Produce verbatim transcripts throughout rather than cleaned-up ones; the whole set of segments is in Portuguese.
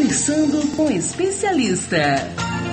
Conversando com especialista.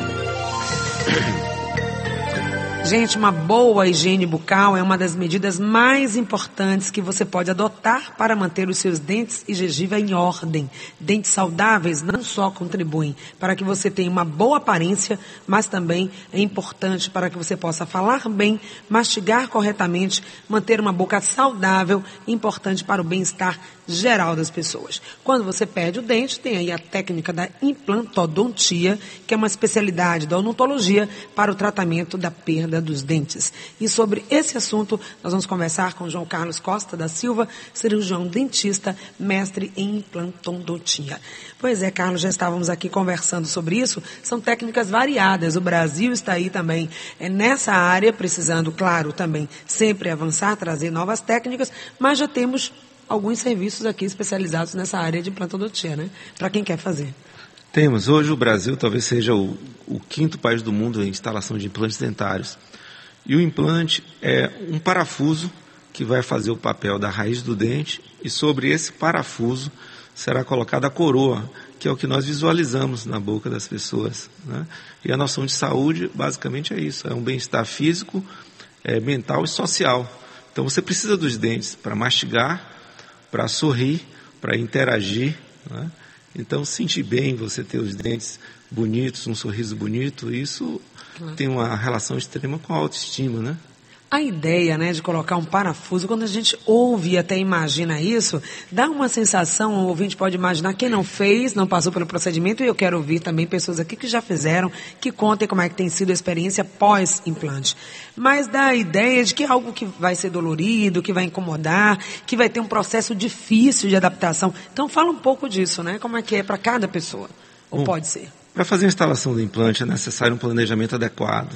Gente, uma boa higiene bucal é uma das medidas mais importantes que você pode adotar para manter os seus dentes e gengiva em ordem. Dentes saudáveis não só contribuem para que você tenha uma boa aparência, mas também é importante para que você possa falar bem, mastigar corretamente, manter uma boca saudável, importante para o bem-estar geral das pessoas. Quando você perde o dente, tem aí a técnica da implantodontia, que é uma especialidade da odontologia para o tratamento da perda dos dentes. E sobre esse assunto, nós vamos conversar com João Carlos Costa da Silva, cirurgião dentista, mestre em implantodontia. Pois é, Carlos, já estávamos aqui conversando sobre isso. São técnicas variadas. O Brasil está aí também é, nessa área, precisando, claro, também sempre avançar, trazer novas técnicas, mas já temos alguns serviços aqui especializados nessa área de implantodontia, né? Para quem quer fazer. Temos. Hoje o Brasil talvez seja o, o quinto país do mundo em instalação de implantes dentários. E o implante é um parafuso que vai fazer o papel da raiz do dente e sobre esse parafuso será colocada a coroa, que é o que nós visualizamos na boca das pessoas, né? E a noção de saúde basicamente é isso, é um bem-estar físico, é, mental e social. Então você precisa dos dentes para mastigar, para sorrir, para interagir, né? Então sentir bem, você ter os dentes bonitos, um sorriso bonito, isso claro. Tem uma relação extrema com a autoestima, né? A ideia, né, de colocar um parafuso, quando a gente ouve e até imagina isso, dá uma sensação, o ouvinte pode imaginar, quem não fez, não passou pelo procedimento, e eu quero ouvir também pessoas aqui que já fizeram, que contem como é que tem sido a experiência pós-implante. Mas dá a ideia de que é algo que vai ser dolorido, que vai incomodar, que vai ter um processo difícil de adaptação. Então fala um pouco disso, né, como é que é para cada pessoa, ou Bom, pode ser. Para fazer a instalação do implante é necessário um planejamento adequado.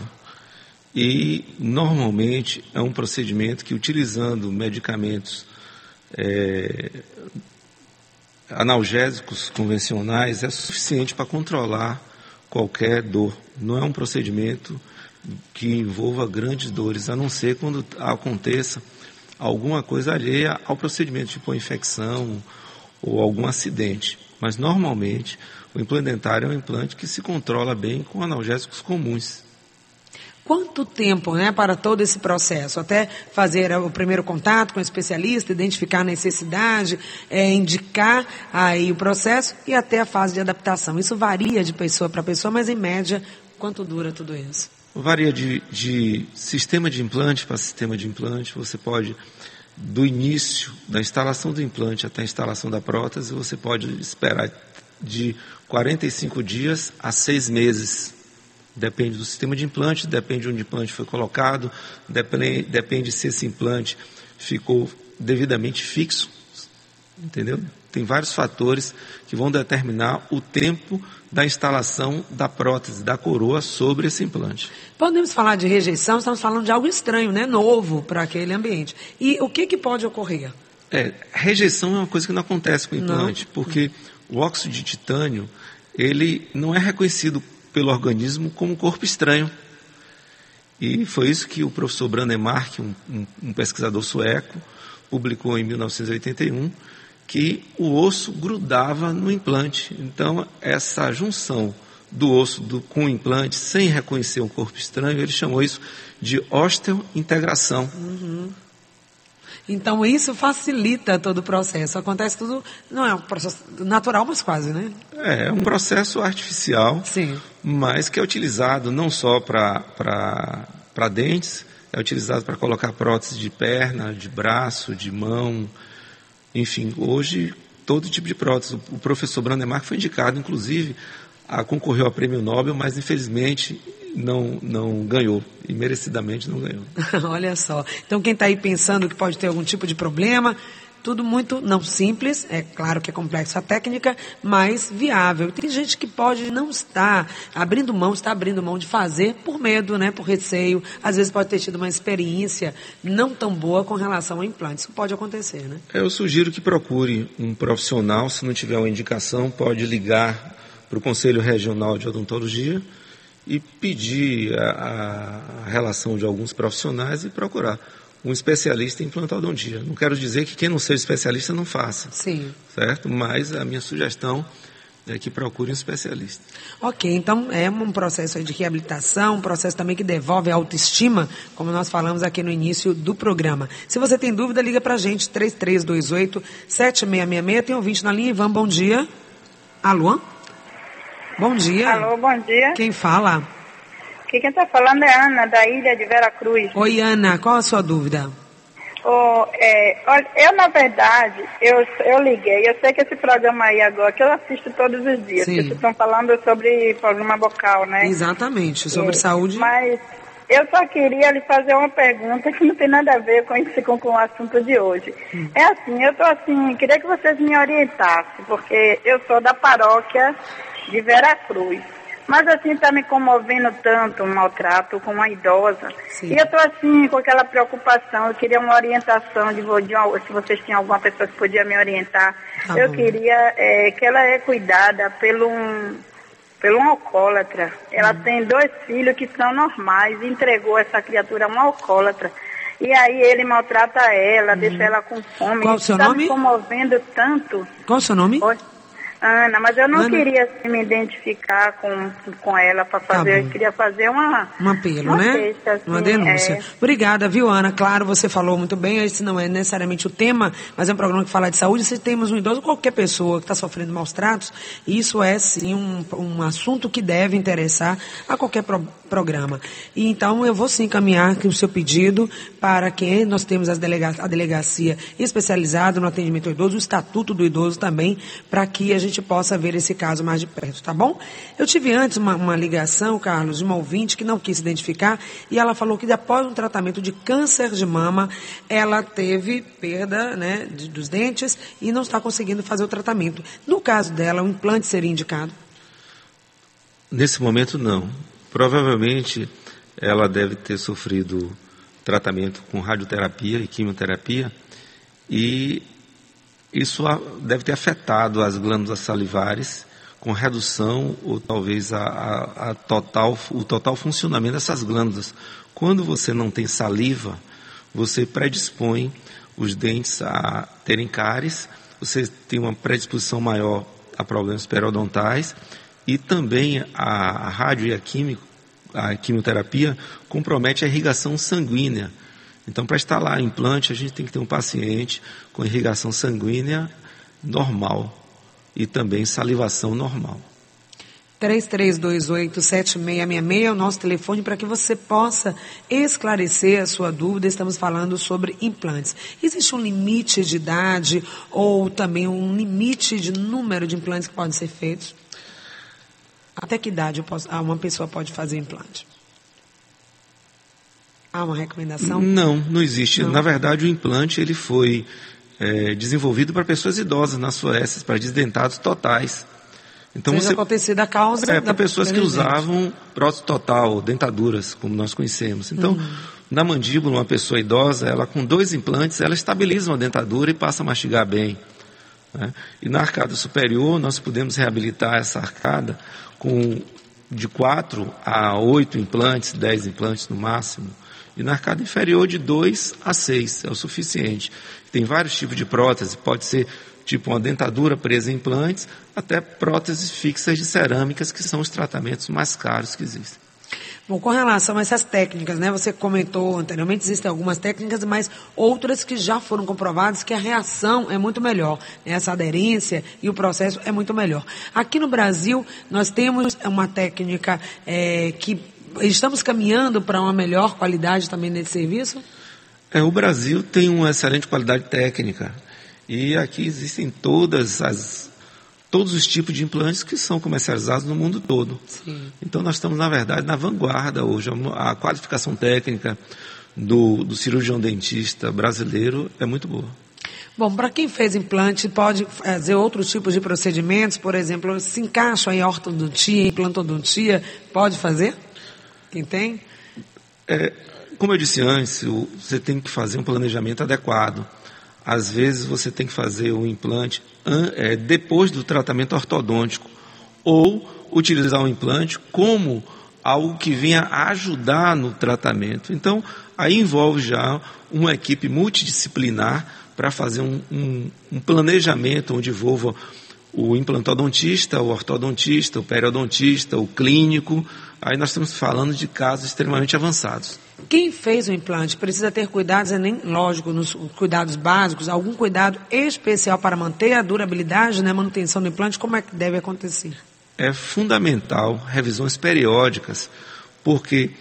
E, normalmente, é um procedimento que, utilizando medicamentos é, analgésicos convencionais, é suficiente para controlar qualquer dor. Não é um procedimento que envolva grandes dores, a não ser quando aconteça alguma coisa alheia ao procedimento, tipo uma infecção ou algum acidente. Mas, normalmente, o implante dentário é um implante que se controla bem com analgésicos comuns. Quanto tempo, né, para todo esse processo? Até fazer o primeiro contato com o especialista, identificar a necessidade, é, indicar aí o processo e até a fase de adaptação. Isso varia de pessoa para pessoa, mas em média, quanto dura tudo isso? Varia de, de sistema de implante para sistema de implante. Você pode, do início da instalação do implante até a instalação da prótese, você pode esperar de quarenta e cinco dias a seis meses. Depende do sistema de implante, depende de onde o implante foi colocado, depende, depende se esse implante ficou devidamente fixo, entendeu? Tem vários fatores que vão determinar o tempo da instalação da prótese, da coroa sobre esse implante. Podemos falar de rejeição, estamos falando de algo estranho, né? Novo para aquele ambiente. E o que, que pode ocorrer? É, rejeição é uma coisa que não acontece com o implante, não. Porque o óxido de titânio, ele não é reconhecido pelo organismo como um corpo estranho. E foi isso que o professor Brandemark, um, um, um pesquisador sueco, publicou em mil novecentos e oitenta e um, que o osso grudava no implante. Então, essa junção do osso do, com o implante, sem reconhecer um corpo estranho, ele chamou isso de osteointegração. Uhum. Então, isso facilita todo o processo. Acontece tudo, não é um processo natural, mas quase, né? É, é um processo artificial, Sim. Mas que é utilizado não só para dentes, é utilizado para colocar prótese de perna, de braço, de mão, enfim, hoje todo tipo de prótese. O professor Brandemark foi indicado, inclusive, a concorreu ao prêmio Nobel, mas infelizmente não, não ganhou, e merecidamente não ganhou. Olha só, então quem está aí pensando que pode ter algum tipo de problema, tudo muito não simples, é claro que é complexa a técnica, mas viável. Tem gente que pode não estar abrindo mão, está abrindo mão de fazer por medo, né, por receio, às vezes pode ter tido uma experiência não tão boa com relação ao implante, isso pode acontecer, né? Eu sugiro que procure um profissional, se não tiver uma indicação, pode ligar para o Conselho Regional de Odontologia e pedir a, a relação de alguns profissionais e procurar um especialista em implantodontia. Não quero dizer que quem não seja especialista não faça. Sim. Certo? Mas a minha sugestão é que procure um especialista. Ok, então é um processo aí de reabilitação, um processo também que devolve a autoestima, como nós falamos aqui no início do programa. Se você tem dúvida, liga pra gente, três três dois oito, sete seis seis seis. Tem ouvinte na linha, Ivan, bom dia. Alô? Bom dia. Alô, bom dia. Quem fala? Aqui quem está falando é Ana, da ilha de Veracruz. Oi, Ana, qual a sua dúvida? Oh, é, olha, eu, na verdade, eu, eu liguei, eu sei que esse programa aí agora, que eu assisto todos os dias, Sim. que vocês estão falando sobre problema bucal, né? Exatamente, sobre é, saúde. Mas eu só queria lhe fazer uma pergunta que não tem nada a ver com, esse, com, com o assunto de hoje. Hum. É assim, eu tô assim, queria que vocês me orientassem, porque eu sou da paróquia de Veracruz. Mas assim, está me comovendo tanto um maltrato com uma idosa. Sim. E eu estou assim, com aquela preocupação. Eu queria uma orientação, de, de uma, se vocês tinham alguma pessoa que podia me orientar. Tá eu bom. queria é, que ela é cuidada pelo um, pelo um alcoólatra. Ela hum. tem dois filhos que são normais. Entregou essa criatura a um alcoólatra. E aí ele maltrata ela, hum. deixa ela com fome. Qual o seu tá nome? Está me comovendo tanto. Qual o seu nome? Oi? Ana, mas eu não Ana? queria assim, me identificar com, com ela para fazer, tá eu queria fazer uma... Um apelo, uma né? Queixa, assim, uma denúncia. É... Obrigada, viu, Ana? Claro, você falou muito bem, esse não é necessariamente o tema, mas é um programa que fala de saúde. Se temos um idoso, qualquer pessoa que está sofrendo maus tratos, isso é, sim, um, um assunto que deve interessar a qualquer pro, programa. E então, eu vou sim encaminhar o seu pedido para que nós temos as delega, a delegacia especializada no atendimento ao idoso, o Estatuto do Idoso também, para que a gente possa ver esse caso mais de perto, tá bom? Eu tive antes uma, uma ligação, Carlos, de uma ouvinte que não quis se identificar e ela falou que após um tratamento de câncer de mama, ela teve perda, né, de, dos dentes e não está conseguindo fazer o tratamento. No caso dela, o implante seria indicado? Nesse momento, não. Provavelmente, ela deve ter sofrido tratamento com radioterapia e quimioterapia e isso deve ter afetado as glândulas salivares com redução ou talvez a, a, a total, o total funcionamento dessas glândulas. Quando você não tem saliva, você predispõe os dentes a terem cáries, você tem uma predisposição maior a problemas periodontais e também a, a rádio e a, químico, a quimioterapia compromete a irrigação sanguínea. Então, para instalar implante, a gente tem que ter um paciente com irrigação sanguínea normal e também salivação normal. três três dois oito, sete seis seis seis é o nosso telefone para que você possa esclarecer a sua dúvida. Estamos falando sobre implantes. Existe um limite de idade ou também um limite de número de implantes que podem ser feitos? Até que idade eu posso, uma pessoa pode fazer implante? Há uma recomendação? Não, não existe. Não. Na verdade, o implante ele foi é, desenvolvido para pessoas idosas na Suécia, para desdentados totais. Então, Seja você, acontecido a causa... É, para pessoas que usavam prótese total, dentaduras, como nós conhecemos. Então, uhum. na mandíbula, uma pessoa idosa, ela com dois implantes, ela estabiliza uma dentadura e passa a mastigar bem. Né? E na arcada superior, nós podemos reabilitar essa arcada com de quatro a oito implantes, dez implantes no máximo. E na arcada inferior, de dois a seis, é o suficiente. Tem vários tipos de prótese, pode ser tipo uma dentadura presa em implantes, até próteses fixas de cerâmicas, que são os tratamentos mais caros que existem. Bom, com relação a essas técnicas, né, você comentou anteriormente, existem algumas técnicas, mas outras que já foram comprovadas que a reação é muito melhor, né, essa aderência e o processo é muito melhor. Aqui no Brasil, nós temos uma técnica é, que estamos caminhando para uma melhor qualidade também nesse serviço? É, o Brasil tem uma excelente qualidade técnica e aqui existem todas as, todos os tipos de implantes que são comercializados no mundo todo. Sim. Então nós estamos, na verdade, na vanguarda hoje. A qualificação técnica do, do cirurgião dentista brasileiro é muito boa. Bom, para quem fez implante, pode fazer outros tipos de procedimentos, por exemplo, se encaixa em ortodontia, implantodontia, pode fazer? Quem tem? É, como eu disse antes, você tem que fazer um planejamento adequado. Às vezes você tem que fazer o implante é, depois do tratamento ortodôntico ou utilizar o implante como algo que venha ajudar no tratamento. Então, aí envolve já uma equipe multidisciplinar para fazer um, um, um planejamento onde envolva o implantodontista, o ortodontista, o periodontista, o clínico. Aí nós estamos falando de casos extremamente avançados. Quem fez o implante precisa ter cuidados, é nem lógico, nos cuidados básicos, algum cuidado especial para manter a durabilidade, né, manutenção do implante, como é que deve acontecer? É fundamental revisões periódicas, porque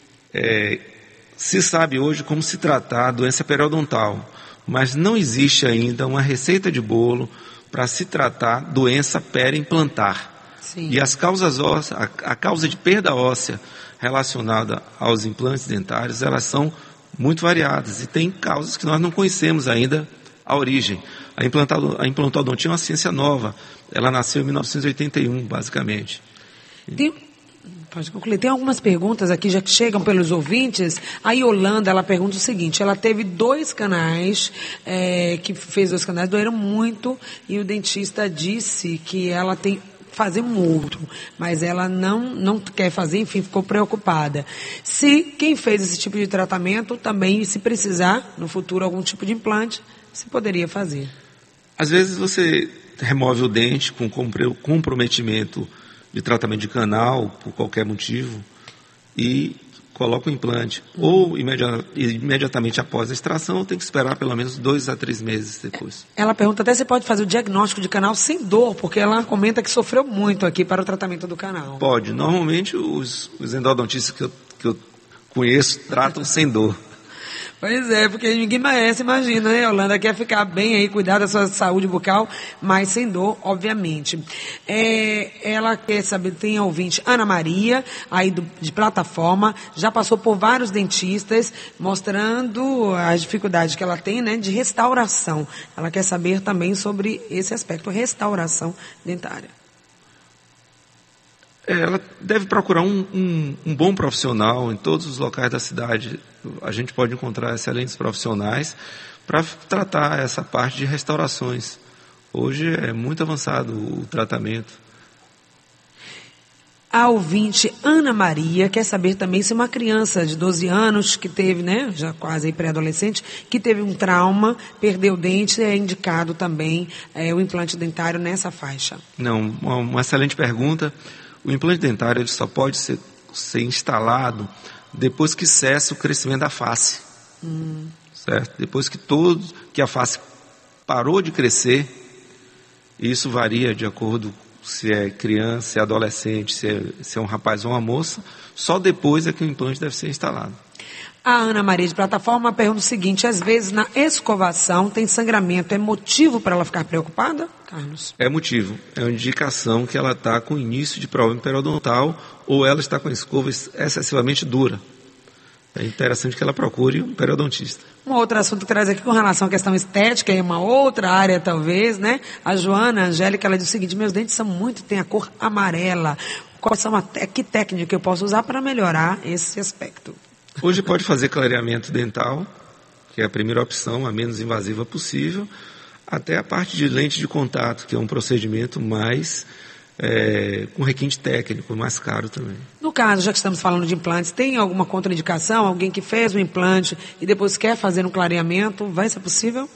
é, se sabe hoje como se tratar a doença periodontal, mas não existe ainda uma receita de bolo para se tratar doença periimplantar. Sim. E as causas ósseas, a, a causa de perda óssea relacionada aos implantes dentários, elas são muito variadas e tem causas que nós não conhecemos ainda a origem. A, implantado, a implantodontia é uma ciência nova, ela nasceu em mil novecentos e oitenta e um, basicamente. Tem, pode concluir. Tem algumas perguntas aqui já que chegam pelos ouvintes. A Yolanda, ela pergunta o seguinte, ela teve dois canais, é, que fez dois canais, doeram muito, e o dentista disse que ela tem fazer um outro, mas ela não, não quer fazer, enfim, ficou preocupada. Se quem fez esse tipo de tratamento também, se precisar, no futuro, algum tipo de implante, se poderia fazer. Às vezes você remove o dente com comprometimento de tratamento de canal, por qualquer motivo, e coloca o implante. Uhum. Ou imediat, imediatamente após a extração, tem que esperar pelo menos dois a três meses depois. Ela pergunta até se pode fazer o diagnóstico de canal sem dor, porque ela comenta que sofreu muito aqui para o tratamento do canal. Pode. Normalmente os, os endodontistas que eu, que eu conheço tratam sem dor. Pois é, porque ninguém merece, imagina, né, Yolanda? Quer ficar bem aí, cuidar da sua saúde bucal, mas sem dor, obviamente. É, ela quer saber, tem a ouvinte Ana Maria, aí do, de plataforma, já passou por vários dentistas, mostrando as dificuldades que ela tem, né, de restauração. Ela quer saber também sobre esse aspecto, restauração dentária. Ela deve procurar um, um, um bom profissional em todos os locais da cidade. A gente pode encontrar excelentes profissionais para tratar essa parte de restaurações. Hoje é muito avançado o tratamento. A ouvinte Ana Maria quer saber também se uma criança de doze anos que teve, né, já quase pré-adolescente, que teve um trauma, perdeu o dente, é indicado também é, o implante dentário nessa faixa. Não, uma, uma excelente pergunta. O implante dentário ele só pode ser, ser instalado depois que cessa o crescimento da face. Hum. Certo? Depois que, todo, que a face parou de crescer, isso varia de acordo se é criança, se é adolescente, se é, se é um rapaz ou uma moça, só depois é que o implante deve ser instalado. A Ana Maria de Plataforma pergunta o seguinte, às vezes na escovação tem sangramento, é motivo para ela ficar preocupada, Carlos? É motivo, é uma indicação que ela está com início de problema periodontal ou ela está com a escova excessivamente dura. É interessante que ela procure um periodontista. Um outro assunto que traz aqui com relação à questão estética, é uma outra área talvez, né? A Joana a Angélica, ela diz o seguinte, meus dentes são muito, tem a cor amarela. Qual são a, que técnica eu posso usar para melhorar esse aspecto? Hoje pode fazer clareamento dental, que é a primeira opção, a menos invasiva possível, até a parte de lente de contato, que é um procedimento mais, é, com requinte técnico, mais caro também. No caso, já que estamos falando de implantes, tem alguma contraindicação? Alguém que fez o implante e depois quer fazer um clareamento, vai ser possível?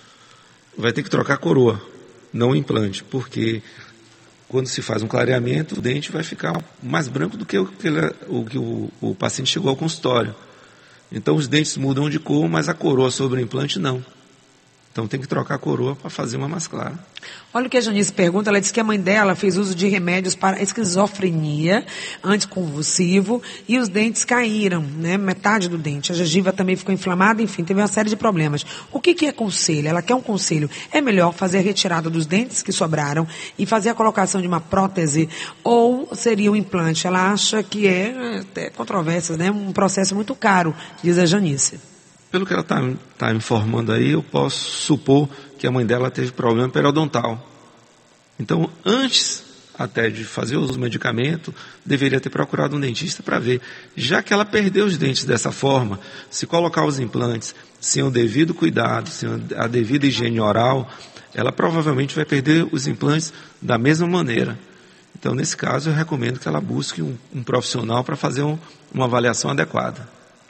Vai ter que trocar a coroa, não o implante, porque quando se faz um clareamento, o dente vai ficar mais branco do que o que, ele, o, que o, o paciente chegou ao consultório. Então os dentes mudam de cor, mas a coroa sobre o implante não. Então tem que trocar a coroa para fazer uma mais clara. Olha o que a Janice pergunta, ela disse que a mãe dela fez uso de remédios para esquizofrenia, anticonvulsivo, e os dentes caíram, né? Metade do dente. A gengiva também ficou inflamada, enfim, teve uma série de problemas. O que que é conselho? Ela quer um conselho. É melhor fazer a retirada dos dentes que sobraram e fazer a colocação de uma prótese ou seria um implante? Ela acha que é, até controvérsias, né? Um processo muito caro, diz a Janice. Pelo que ela está tá informando aí, eu posso supor que a mãe dela teve problema periodontal. Então, antes até de fazer o uso do medicamento, deveria ter procurado um dentista para ver. Já que ela perdeu os dentes dessa forma, se colocar os implantes sem o devido cuidado, sem a devida higiene oral, ela provavelmente vai perder os implantes da mesma maneira. Então, nesse caso, eu recomendo que ela busque um, um profissional para fazer um, uma avaliação adequada.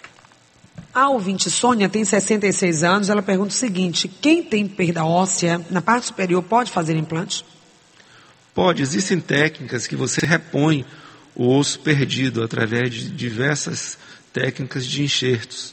A ouvinte Sônia tem sessenta e seis anos, ela pergunta o seguinte, quem tem perda óssea na parte superior pode fazer implante? Pode, existem técnicas que você repõe o osso perdido através de diversas técnicas de enxertos.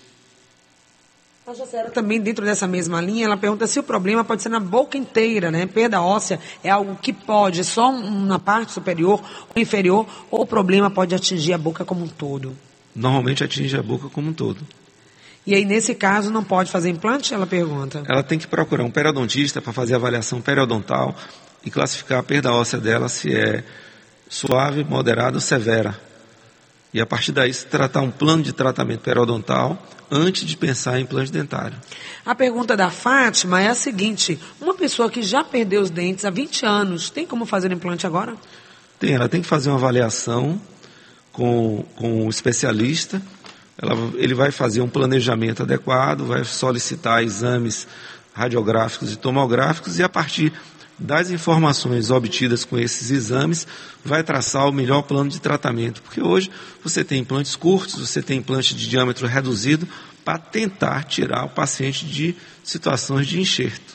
A Jacera também, dentro dessa mesma linha, ela pergunta se o problema pode ser na boca inteira, né? Perda óssea é algo que pode só na parte superior ou inferior, ou o problema pode atingir a boca como um todo? Normalmente atinge a boca como um todo. E aí, nesse caso, não pode fazer implante? Ela pergunta. Ela tem que procurar um periodontista para fazer a avaliação periodontal e classificar a perda óssea dela se é suave, moderada ou severa. E a partir daí, se tratar um plano de tratamento periodontal antes de pensar em implante dentário. A pergunta da Fátima é a seguinte: uma pessoa que já perdeu os dentes há vinte anos, tem como fazer implante agora? Tem, ela tem que fazer uma avaliação com, com um especialista. Ela, ele vai fazer um planejamento adequado, vai solicitar exames radiográficos e tomográficos e a partir das informações obtidas com esses exames, vai traçar o melhor plano de tratamento. Porque hoje você tem implantes curtos, você tem implante de diâmetro reduzido, para tentar tirar o paciente de situações de enxerto.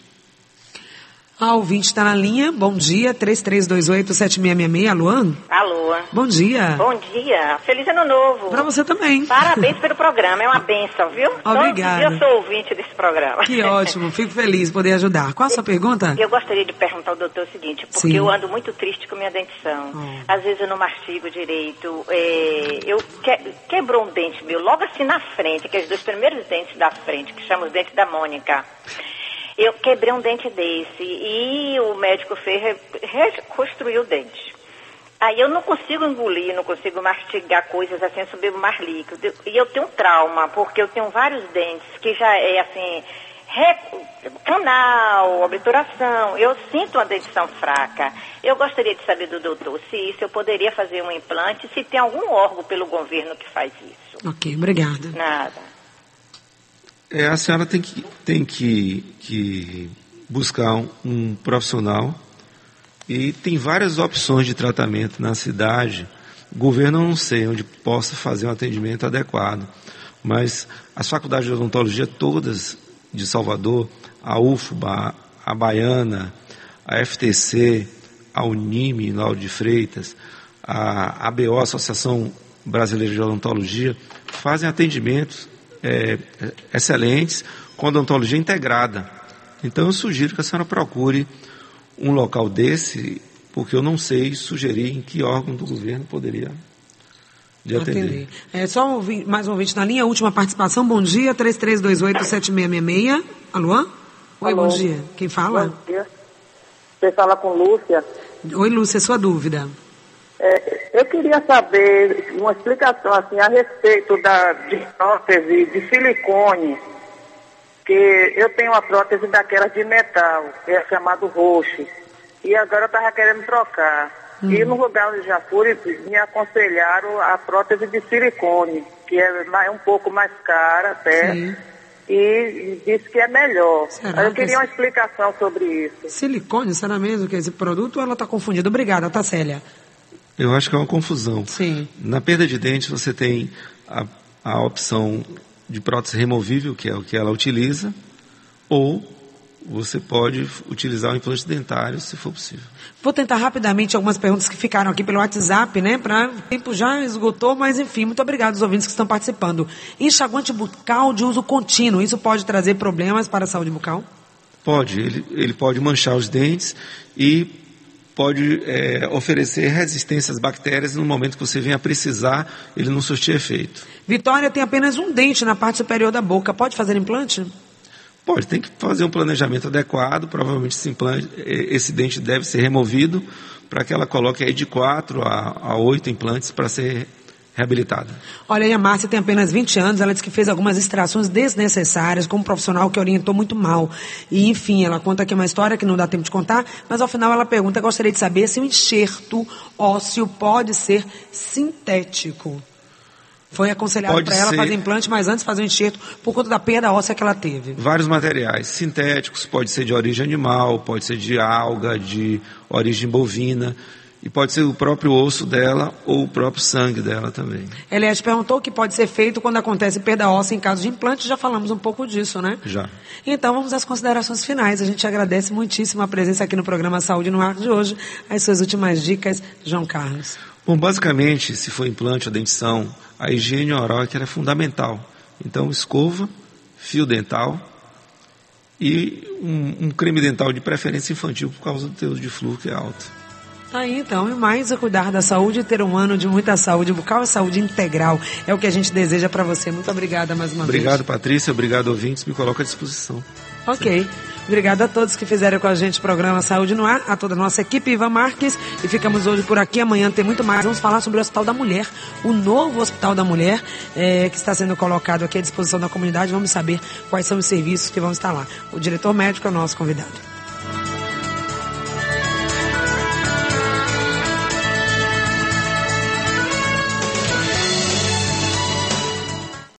A ouvinte está na linha. Bom dia, três três dois oito, sete seis seis seis. Alô? Alô? Bom dia. Bom dia. Feliz Ano Novo. Para você também. Parabéns pelo programa, é uma bênção, viu? Obrigada. Eu sou ouvinte desse programa. Que ótimo, fico feliz de poder ajudar. Qual a sua pergunta? Eu gostaria de perguntar ao doutor o seguinte, porque Sim. eu ando muito triste com minha dentição. Oh. Às vezes eu não mastigo direito. É, eu que, quebrou um dente meu logo assim na frente, que é os dois primeiros dentes da frente, que chama os dentes da Mônica. Eu quebrei um dente desse e o médico fez, reconstruiu o dente. Aí eu não consigo engolir, não consigo mastigar coisas assim, eu bebo mais líquido. E eu tenho um trauma, porque eu tenho vários dentes que já é assim, re, canal, obturação. Eu sinto uma dentição fraca. Eu gostaria de saber do doutor se isso eu poderia fazer um implante, se tem algum órgão pelo governo que faz isso. Ok, obrigada. Nada. É, a senhora tem que, tem que, que buscar um, um profissional e tem várias opções de tratamento na cidade. O governo eu não sei onde possa fazer um atendimento adequado, mas as faculdades de odontologia todas de Salvador, a U F B A, a Baiana, a F T C, a Unime, Lauro de Freitas, a A B O, Associação Brasileira de Odontologia, fazem atendimentos É, excelentes com odontologia integrada. Então eu sugiro que a senhora procure um local desse, porque eu não sei sugerir em que órgão do governo poderia lhe atender. É só um, mais um ouvinte na linha, última participação. Bom dia, três três dois oito, sete seis seis seis. Alô? Oi, Alô. bom dia. Quem fala? Bom dia. Você fala com Lúcia. Oi, Lúcia, sua dúvida. É, eu queria saber uma explicação assim, a respeito da, de prótese de silicone, que eu tenho uma prótese daquela de metal, que é chamado roxo, e agora eu estava querendo trocar. Hum. E no lugar onde já fui, me aconselharam a prótese de silicone, que é mais, um pouco mais cara até, Sim. e disse que é melhor. Será eu queria que... uma explicação sobre isso. Silicone, será mesmo que é esse produto ou ela está confundida? Obrigada, tá, Célia? Eu acho que é uma confusão. Sim. Na perda de dente você tem a, a opção de prótese removível, que é o que ela utiliza, ou você pode utilizar o implante dentário, se for possível. Vou tentar rapidamente algumas perguntas que ficaram aqui pelo WhatsApp, né? Pra, o tempo já esgotou, mas enfim, muito obrigado aos ouvintes que estão participando. Enxaguante bucal de uso contínuo, isso pode trazer problemas para a saúde bucal? Pode, ele, ele pode manchar os dentes e pode é, oferecer resistência às bactérias no momento que você venha precisar, ele não surtir efeito. Vitória tem apenas um dente na parte superior da boca, pode fazer implante? Pode, tem que fazer um planejamento adequado, provavelmente esse, implante, esse dente deve ser removido para que ela coloque aí de quatro a oito implantes para ser reabilitada. Olha, a Márcia tem apenas vinte anos, ela disse que fez algumas extrações desnecessárias com um profissional que orientou muito mal. E, enfim, ela conta aqui uma história que não dá tempo de contar, mas ao final ela pergunta, gostaria de saber se o enxerto ósseo pode ser sintético. Foi aconselhado para ela fazer implante, mas antes fazer um enxerto por conta da perda óssea que ela teve. Vários materiais sintéticos, pode ser de origem animal, pode ser de alga, de origem bovina. E pode ser o próprio osso dela ou o próprio sangue dela também. Eliette perguntou o que pode ser feito quando acontece perda óssea em caso de implante. Já falamos um pouco disso, né? Já. Então vamos às considerações finais. A gente agradece muitíssimo a presença aqui no programa Saúde no Ar de hoje. As suas últimas dicas, João Carlos. Bom, basicamente, se for implante ou dentição, a higiene oral é fundamental. Então, escova, fio dental e um, um creme dental de preferência infantil por causa do teor de flúor que é alto. Aí então, e mais a cuidar da saúde e ter um ano de muita saúde bucal e saúde integral. É o que a gente deseja para você. Muito obrigada mais uma Obrigado, vez. Obrigado, Patrícia. Obrigado, ouvintes. Me coloco à disposição. Ok. Obrigada a todos que fizeram com a gente o programa Saúde no Ar, a toda a nossa equipe, Ivan Marques. E ficamos hoje por aqui. Amanhã tem muito mais. Vamos falar sobre o Hospital da Mulher, o novo Hospital da Mulher, é, que está sendo colocado aqui à disposição da comunidade. Vamos saber quais são os serviços que vão estar lá. O diretor médico é o nosso convidado.